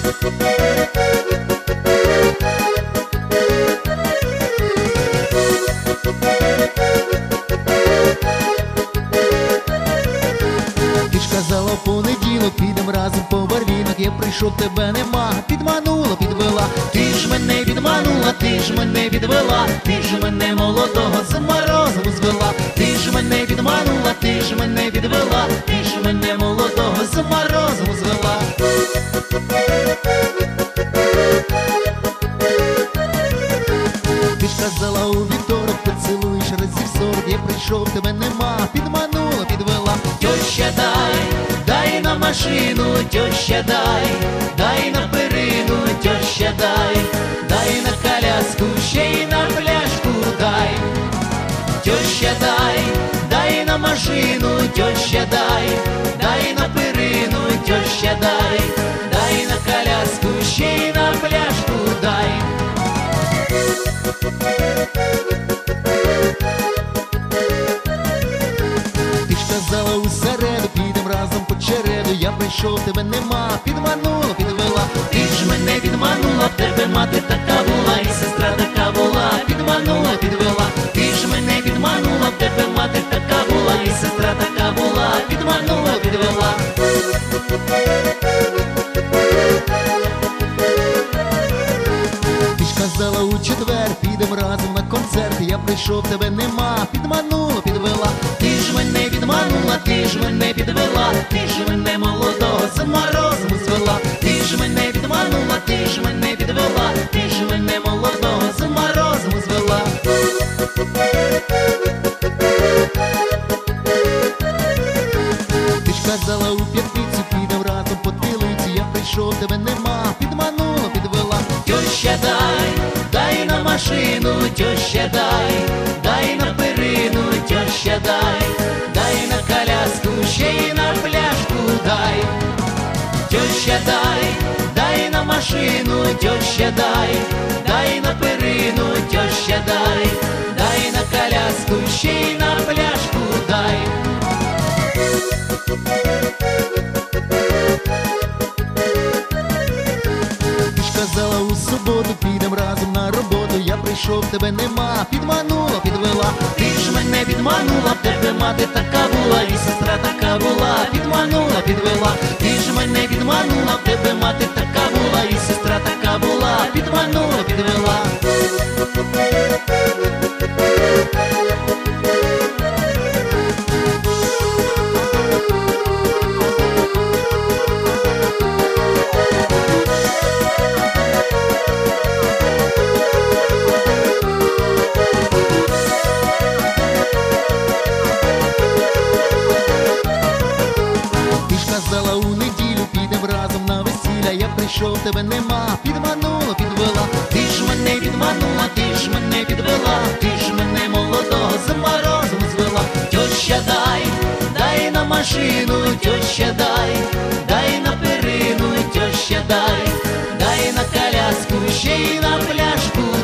Ти ж казала в понеділок, підем разом по барвінок. Я прийшов, тебе нема, підманула, підвела. Ти ж мене відманула, ти ж мене відвела. Ти ж мене молодого з морозом звела. Ти ж мене відманула, ти ж мене відвела. Ти ж мене молодого з морозом звела. Ти ж казала у вівторок, поцілуєш разів 40. Я прийшов, тебе нема, підманула, підвела. Тьоща, дай на машину, тьоща, дай на перину, тьоща, дай на коляску, ще й на пляшку дай. Тьоща, дай на машину, тьоща, дай на перину, тьоща, дай на коляску, ще й на пляшку дай. Ти ж казала у середу, підем разом по череду. Я прийшов, тебе нема, підманула, підвела. Ти ж мене відманула, в тебе мати така була, і сестра така була, підманула, підвела. Ти ж мене відманула, в тебе мати така була, і сестра така була, підманула, підвела. Ти ж казала у четвер, підем разом на концерт. Я прийшов, тебе нема, підманула, підвела. Ти ж мене відманула, ти ж мене підвела. Ти ж мене молодого з морозом звела. Ти ж мене відманула, ти ж мене підвела. Ти ж мене молодого з морозом звела. Ти ж казала у п'ятницю, підем разом по Тилиці. Я прийшов, тебе нема, підманула, підвела. Тьоща, дай на машину, тьоща, дай на перину, тьоща, дай на коляску, ще й на пляшку дай. Тьоща, дай на машину, тьоща, дай на перину, тьоща, дай на коляску, ще й на пляшку дай. Ти ж казала у суботу, підем разом на роботу. Я прийшов, тебе нема, підманула, підвела. Ти ж мене відманула, в тебе мати така була, і сестра така була, підманула, підвела. Ти ж мене відманула, в тебе мати така була, і сестра така була, підманула, підвела. Ти ж казала у неділю, підем разом на весілля. Я прийшов, тебе нема, підманула, підвела. Ти ж мене відманула, ти ж мене підвела. Ти ж мене молодого з морозом звела. Тьоща, дай на машину, тьоща, дай на перину, тьоща, дай на коляску, ще й на пляшку